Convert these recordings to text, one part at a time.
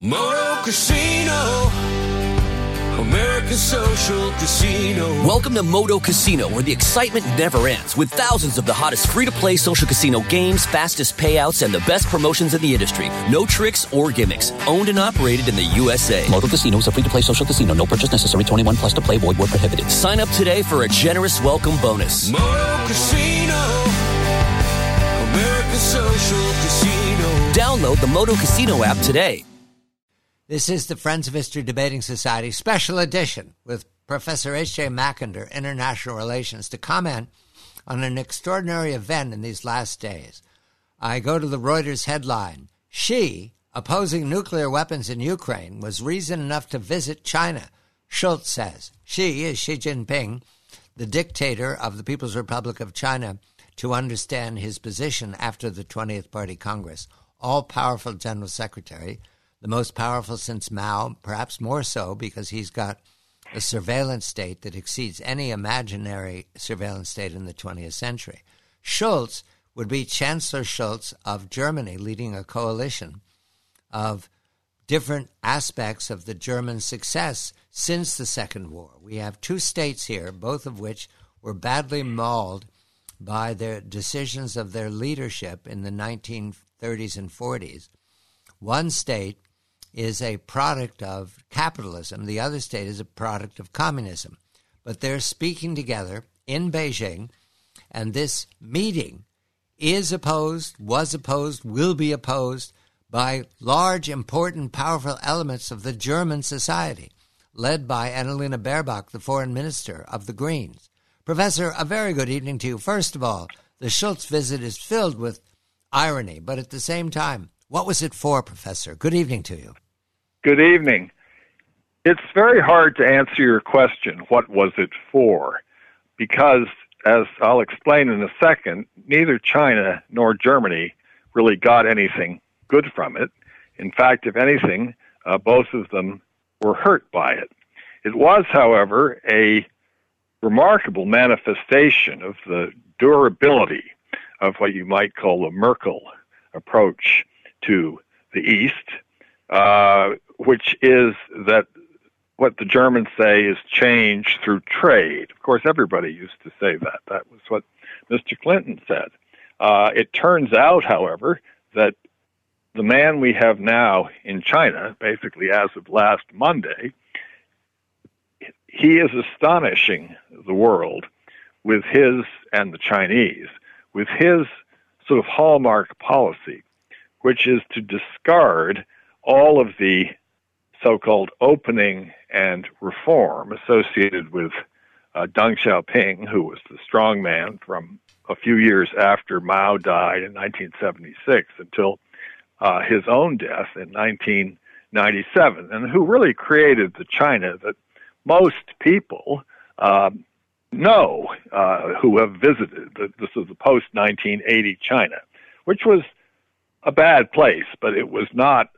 Moto Casino, American Social Casino. Welcome to Moto Casino, where the excitement never ends, with thousands of the hottest free-to-play social casino games, fastest payouts, and the best promotions in the industry. No tricks or gimmicks. Owned and operated in the USA. Moto Casino is a free-to-play social casino. No purchase necessary. 21 plus to play. Void where prohibited. Sign up today for a generous welcome bonus. Moto Casino, American Social Casino. Download the Moto Casino app today. This is the Friends of History Debating Society special edition with Professor H.J. Mackinder, International Relations, to comment on an extraordinary event in these last days. I go to the Reuters headline, Xi, opposing nuclear weapons in Ukraine, was reason enough to visit China, Schultz says. Xi is Xi Jinping, the dictator of the People's Republic of China, to understand his position after the 20th Party Congress. All-powerful General Secretary, the most powerful since Mao, perhaps more so because he's got a surveillance state that exceeds any imaginary surveillance state in the 20th century. Schultz would be Chancellor Schultz of Germany, leading a coalition of different aspects of the German success since the Second War. We have two states here, both of which were badly mauled by their decisions of their leadership in the 1930s and 40s. One state is a product of capitalism. The other state is a product of communism. But they're speaking together in Beijing, and this meeting is opposed, was opposed, will be opposed by large, important, powerful elements of the German society, led by Annalena Baerbock, the foreign minister of the Greens. Professor, a very good evening to you. First of all, the Schultz visit is filled with irony, but at the same time, what was it for, Professor? Good evening to you. Good evening. It's very hard to answer your question, what was it for? Because, as I'll explain in a second, neither China nor Germany really got anything good from it. In fact, if anything, both of them were hurt by it. It was, however, a remarkable manifestation of the durability of what you might call the Merkel approach to the East, which is that what the Germans say is change through trade. Of course, everybody used to say that. That was what Mr. Clinton said. It turns out, however, that the man we have now in China, basically as of last Monday, he is astonishing the world with his, and the Chinese, with his sort of hallmark policy, which is to discard all of the so-called opening and reform associated with Deng Xiaoping, who was the strong man from a few years after Mao died in 1976 until his own death in 1997, and who really created the China that most people know who have visited. This is the post-1980 China, which was a bad place, but it was not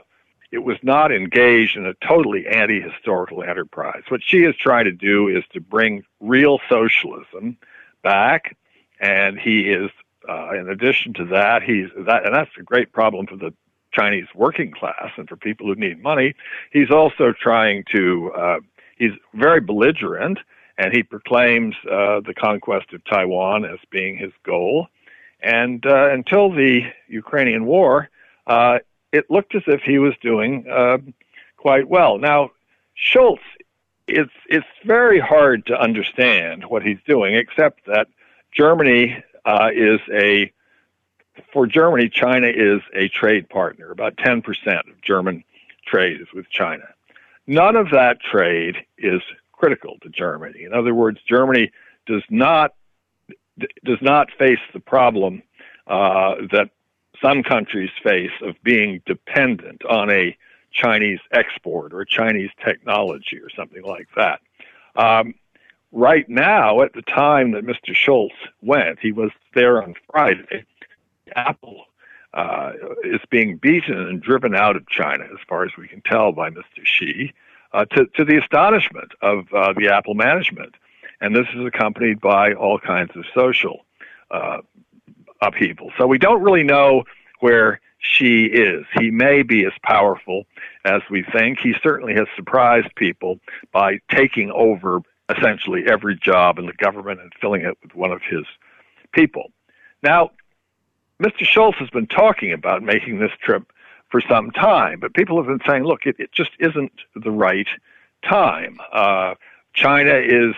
engaged in a totally anti-historical enterprise. What Xi is trying to do is to bring real socialism back, and he is, in addition to that, and that's a great problem for the Chinese working class and for people who need money. He's also trying to, he's very belligerent, and he proclaims the conquest of Taiwan as being his goal. And until the Ukrainian war, it looked as if he was doing quite well. Now, Schultz, it's very hard to understand what he's doing, except that Germany for Germany, China is a trade partner. About 10% of German trade is with China. None of that trade is critical to Germany. In other words, Germany does not face the problem that some countries face of being dependent on a Chinese export or Chinese technology or something like that. Right now, at the time that Mr. Schultz went, he was there on Friday, Apple is being beaten and driven out of China, as far as we can tell, by Mr. Xi, to the astonishment of the Apple management. And this is accompanied by all kinds of social upheaval. So we don't really know where Xi is. He may be as powerful as we think. He certainly has surprised people by taking over essentially every job in the government and filling it with one of his people. Now, Mr. Shultz has been talking about making this trip for some time, but people have been saying, look, it just isn't the right time. China is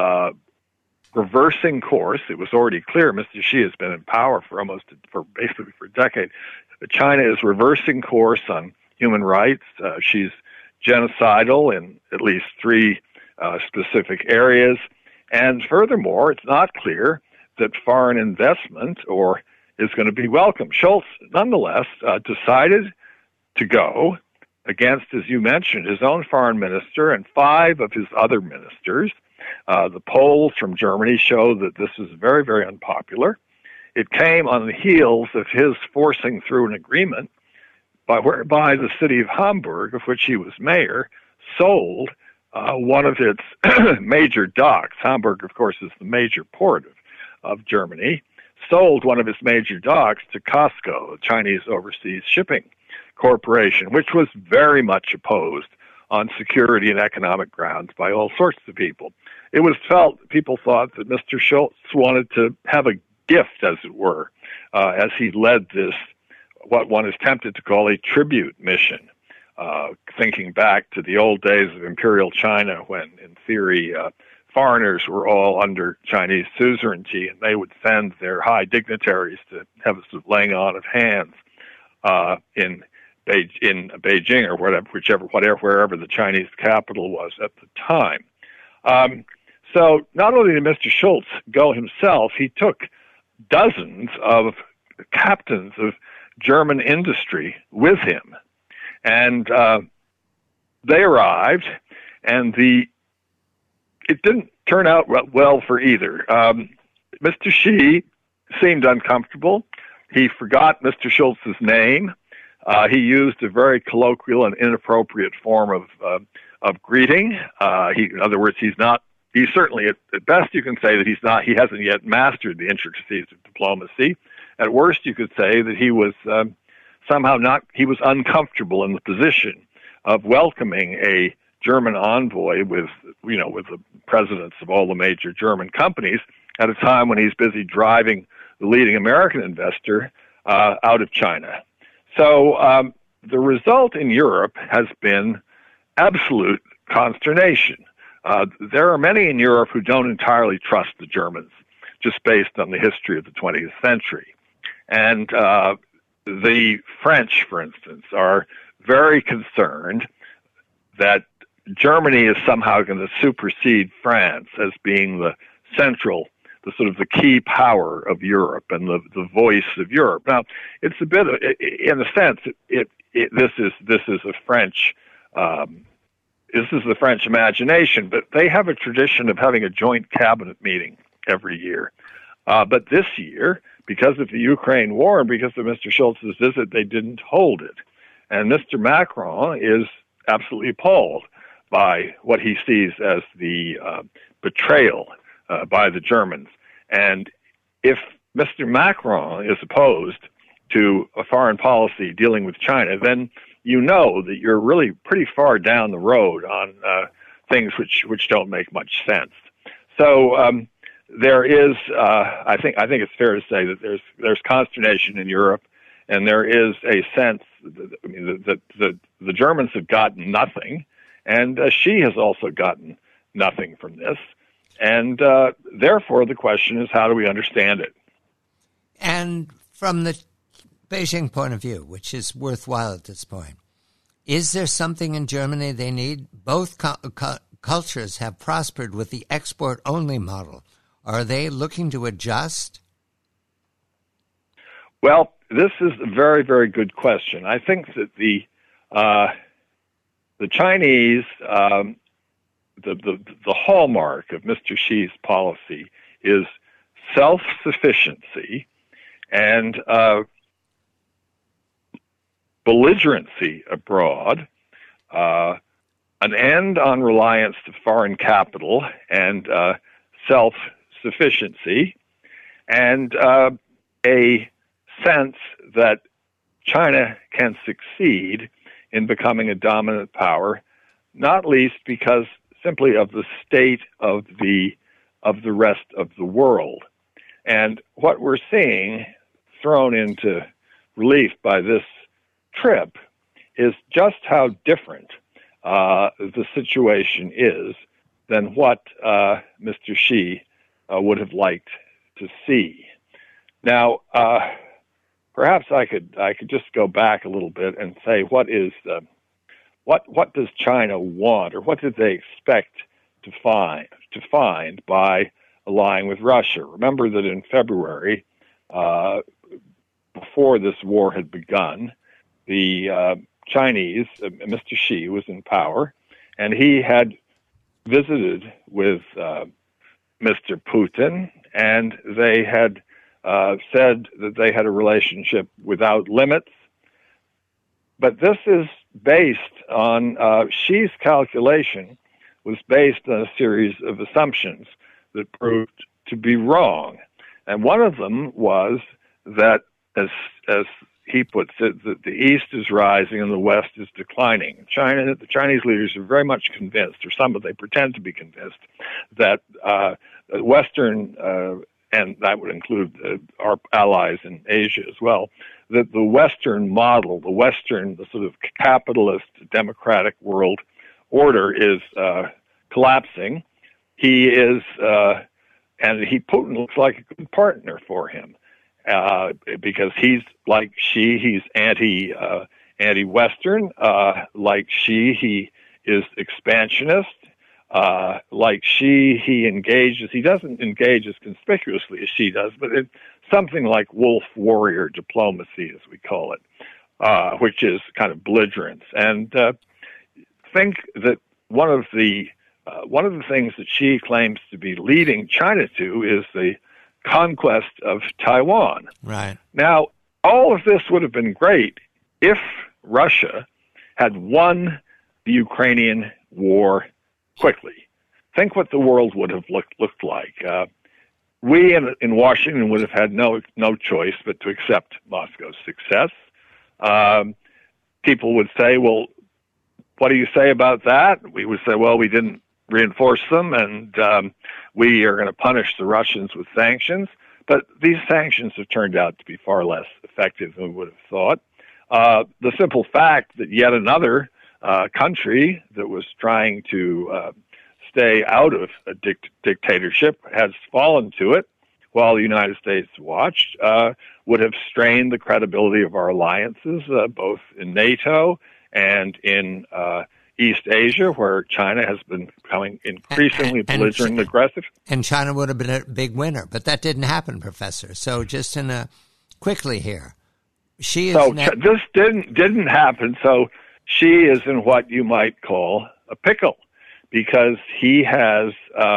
reversing course. It was already clear Mr. Xi has been in power for basically for a decade. China is reversing course on human rights. She's genocidal in at least three specific areas. And furthermore, it's not clear that foreign investment is going to be welcome. Shultz, nonetheless, decided to go against, as you mentioned, his own foreign minister and 5 of his other ministers. The polls from Germany show that this is very, very unpopular. It came on the heels of his forcing through an agreement whereby the city of Hamburg, of which he was mayor, sold one of its major docks. Hamburg, of course, is the major port of Germany. Sold one of its major docks to COSCO, the Chinese Overseas Shipping Corporation, which was very much opposed on security and economic grounds by all sorts of people. It was people thought that Mr. Shultz wanted to have a gift, as it were, as he led this, what one is tempted to call a tribute mission, thinking back to the old days of Imperial China when, in theory, foreigners were all under Chinese suzerainty, and they would send their high dignitaries to have a sort of laying on of hands in Beijing or wherever the Chinese capital was at the time. So not only did Mr. Shultz go himself, he took dozens of captains of German industry with him, and they arrived, and it didn't turn out well for either. Mr. Xi seemed uncomfortable. He forgot Mr. Schultz's name. He used a very colloquial and inappropriate form of greeting. In other words, he's certainly, at best you can say that he hasn't yet mastered the intricacies of diplomacy. At worst, you could say that he was he was uncomfortable in the position of welcoming a German envoy with the presidents of all the major German companies at a time when he's busy driving the leading American investor out of China. So the result in Europe has been absolute consternation. There are many in Europe who don't entirely trust the Germans, just based on the history of the 20th century. And the French, for instance, are very concerned that Germany is somehow going to supersede France as being the sort of the key power of Europe and the voice of Europe. Now, it's a bit, in a sense, this is a French. This is the French imagination, but they have a tradition of having a joint cabinet meeting every year. But this year, because of the Ukraine war and because of Mr. Schultz's visit, they didn't hold it. And Mr. Macron is absolutely appalled by what he sees as the betrayal by the Germans. And if Mr. Macron is opposed to a foreign policy dealing with China, then you know that you're really pretty far down the road on things which don't make much sense. So there is, I think it's fair to say that there's consternation in Europe, and there is a sense that the Germans have gotten nothing, and Xi has also gotten nothing from this. And therefore, the question is, how do we understand it? And from the Beijing point of view, which is worthwhile at this point, is there something in Germany they need? Both cultures have prospered with the export-only model. Are they looking to adjust? Well, this is a very, very good question. I think that the Chinese, the hallmark of Mr. Xi's policy is self-sufficiency and belligerency abroad, an end on reliance to foreign capital and self-sufficiency, and a sense that China can succeed in becoming a dominant power, not least because simply of the state of the rest of the world. And what we're seeing thrown into relief by this trip is just how different the situation is than what Mr. Xi would have liked to see. Now, perhaps I could just go back a little bit and say what does China want, or what did they expect to find by allying with Russia? Remember that in February, before this war had begun, the Chinese, Mr. Xi, was in power, and he had visited with Mr. Putin, and they had said that they had a relationship without limits. But this is based on Xi's calculation was based on a series of assumptions that proved to be wrong. And one of them was that, as he puts it, that the East is rising and the West is declining. The Chinese leaders are very much convinced, or some of them pretend to be convinced, that Western, and that would include our allies in Asia as well, that the Western model, the sort of capitalist democratic world order is collapsing. Putin looks like a good partner for him. Because he's like Xi, he's anti-Western. Like Xi, he is expansionist. Like Xi, he doesn't engage as conspicuously as Xi does, but it's something like wolf warrior diplomacy, as we call it, which is kind of belligerence. And think that one of the things that Xi claims to be leading China to is the conquest of Taiwan. Right. Now, all of this would have been great if Russia had won the Ukrainian war quickly. Think what the world would have looked like. We in Washington would have had no choice but to accept Moscow's success. People would say, well, what do you say about that? We would say, well, we didn't reinforce them, and we are going to punish the Russians with sanctions. But these sanctions have turned out to be far less effective than we would have thought. The simple fact that yet another country that was trying to stay out of a dictatorship has fallen to it while the United States watched would have strained the credibility of our alliances, both in NATO and in East Asia, where China has been becoming increasingly belligerent and aggressive. And China would have been a big winner, but that didn't happen, Professor. So just quickly here, this didn't happen. So Xi is in what you might call a pickle, because he has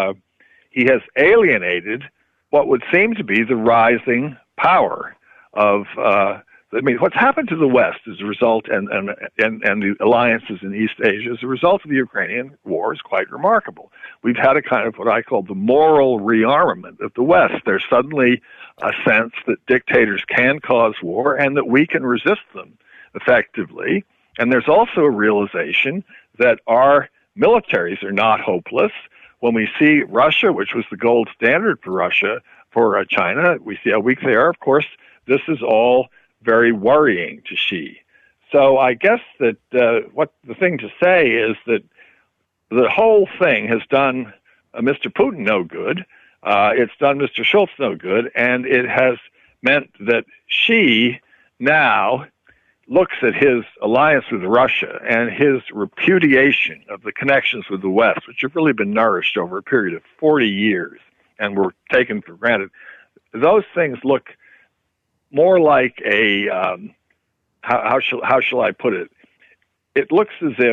alienated what would seem to be the rising power of. What's happened to the West as a result, and the alliances in East Asia as a result of the Ukrainian war is quite remarkable. We've had a kind of what I call the moral rearmament of the West. There's suddenly a sense that dictators can cause war and that we can resist them effectively. And there's also a realization that our militaries are not hopeless. When we see Russia, which was the gold standard for China, we see how weak they are. Of course, this is all very worrying to Xi. So I guess that what the thing to say is that the whole thing has done Mr. Putin no good. It's done Mr. Schultz no good, and it has meant that Xi now looks at his alliance with Russia and his repudiation of the connections with the West, which have really been nourished over a period of 40 years and were taken for granted. Those things look more like a how shall I put it? It looks as if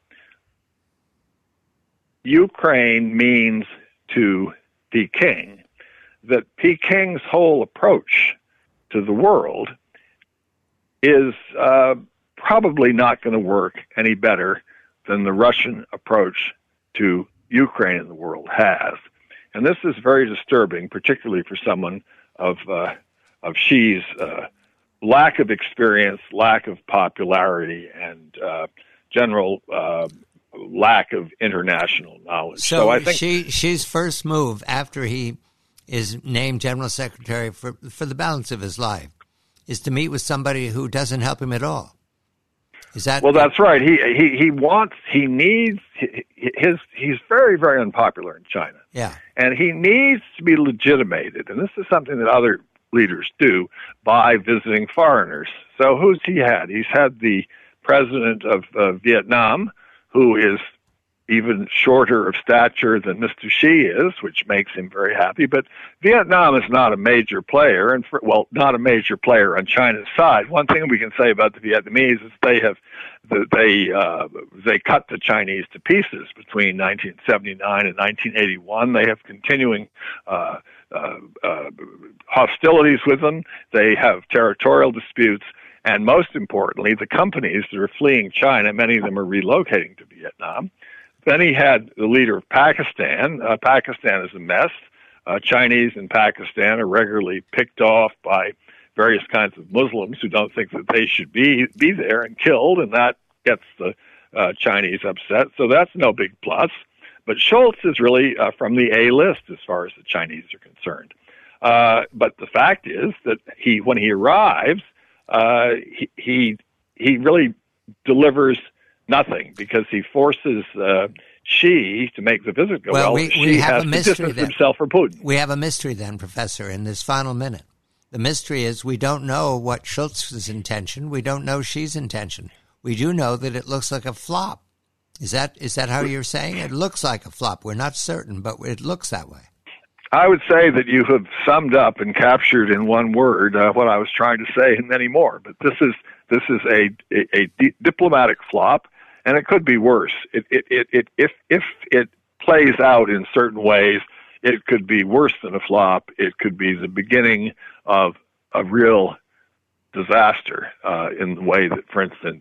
Ukraine means to Peking that Peking's whole approach to the world is probably not going to work any better than the Russian approach to Ukraine in the world has. And this is very disturbing, particularly for someone of Xi's lack of experience, lack of popularity, and general lack of international knowledge. So I think she's first move after he is named General Secretary for the balance of his life is to meet with somebody who doesn't help him at all. Is that well? That's right. He's very, very unpopular in China. Yeah, and he needs to be legitimated, and this is something that other leaders do by visiting foreigners. So who's he had? He's had the president of Vietnam, who is even shorter of stature than Mr. Xi is, which makes him very happy. But Vietnam is not a major player, and not a major player on China's side. One thing we can say about the Vietnamese is they cut the Chinese to pieces between 1979 and 1981. They have continuing hostilities with them. They have territorial disputes. And most importantly, the companies that are fleeing China, many of them are relocating to Vietnam. Then he had the leader of Pakistan. Pakistan is a mess. Chinese in Pakistan are regularly picked off by various kinds of Muslims who don't think that they should be there and killed, and that gets the Chinese upset. So that's no big plus. But Scholz is really from the A list as far as the Chinese are concerned. But the fact is that when he arrives, he really delivers nothing because he forces Xi to make the visit go well. We have a mystery then. Himself from Putin. We have a mystery then, Professor, in this final minute. The mystery is we don't know what Scholz's intention. We don't know Xi's intention. We do know that it looks like a flop. Is that how you're saying? It looks like a flop. We're not certain, but it looks that way. I would say that you have summed up and captured in one word what I was trying to say and many more. But this is a diplomatic flop, and it could be worse. If it plays out in certain ways, it could be worse than a flop. It could be the beginning of a real disaster in the way that, for instance,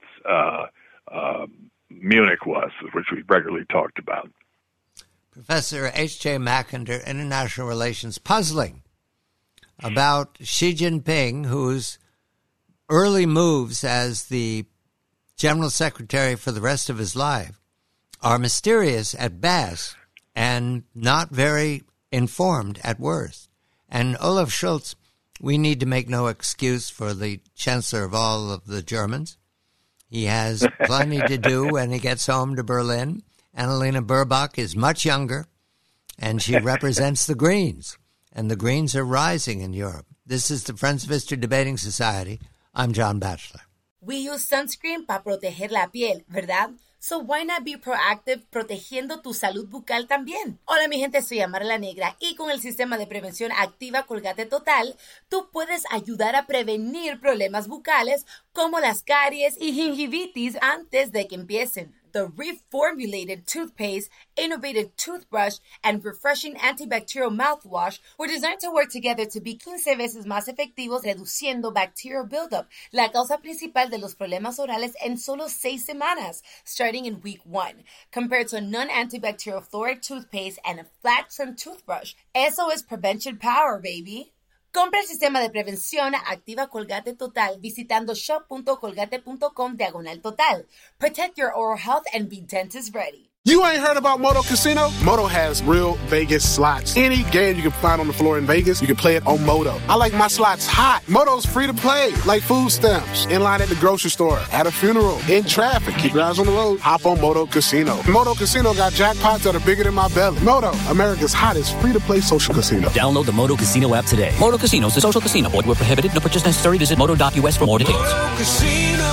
Munich was, which we regularly talked about. Professor H.J. Mackinder, International Relations, puzzling about Xi Jinping, whose early moves as the General Secretary for the rest of his life are mysterious at best and not very informed at worst. And Olaf Scholz, we need to make no excuse for the Chancellor of all of the Germans. He has plenty to do when he gets home to Berlin. Annalena Baerbock is much younger, and she represents the Greens, and the Greens are rising in Europe. This is the Friends of History Debating Society. I'm John Batchelor. We use sunscreen para proteger la piel, ¿verdad? So why not be proactive protegiendo tu salud bucal también? Hola mi gente, soy Amara la Negra y con el sistema de prevención Activa Colgate Total, tú puedes ayudar a prevenir problemas bucales como las caries y gingivitis antes de que empiecen. The reformulated toothpaste, innovative toothbrush, and refreshing antibacterial mouthwash were designed to work together to be 15 veces más efectivos reduciendo bacterial buildup, la causa principal de los problemas orales en solo 6 semanas, starting in week 1, compared to a non-antibacterial fluoride toothpaste and a flat-trim toothbrush. Eso es prevention power, baby. Compra el sistema de prevención Activa Colgate Total visitando shop.colgate.com/total. Protect your oral health and be dentist ready. You ain't heard about Moto Casino? Moto has real Vegas slots. Any game you can find on the floor in Vegas, you can play it on Moto. I like my slots hot. Moto's free to play, like food stamps. In line at the grocery store, at a funeral, in traffic. Keep your eyes on the road. Hop on Moto Casino. Moto Casino got jackpots that are bigger than my belly. Moto, America's hottest free-to-play social casino. Download the Moto Casino app today. Moto Casino is a social casino. Void where prohibited. No purchase necessary. Visit moto.us for more details. Moto Casino,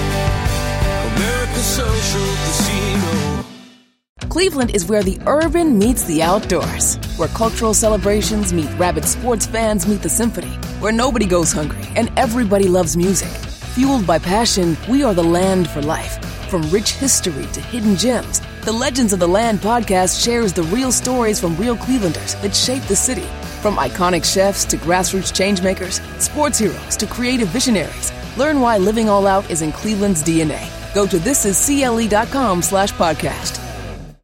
America's social casino. Cleveland is where the urban meets the outdoors, where cultural celebrations meet rabid sports fans meet the symphony, where nobody goes hungry and everybody loves music. Fueled by passion, we are the land for life. From rich history to hidden gems, the Legends of the Land podcast shares the real stories from real Clevelanders that shape the city. From iconic chefs to grassroots changemakers, sports heroes to creative visionaries, learn why living all out is in Cleveland's DNA. Go to thisiscle.com/podcast.